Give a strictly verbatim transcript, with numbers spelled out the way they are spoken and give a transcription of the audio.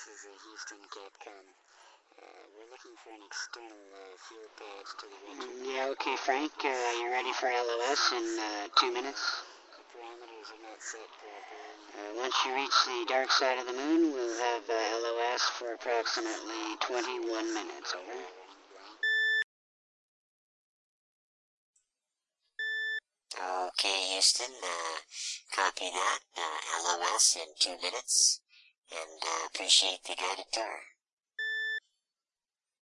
this is uh, Houston Capcom. Uh, we're looking for an external uh, fuel pads to the Red two. Yeah, okay, Frank. Uh, you ready for L O S in uh, two minutes? The parameters are not set properly. Uh, once you reach the dark side of the moon, we'll have uh, L O S for approximately twenty-one minutes. Over. Okay, Houston, uh, copy that. Uh, L O S in two minutes, and uh, appreciate the guided tour.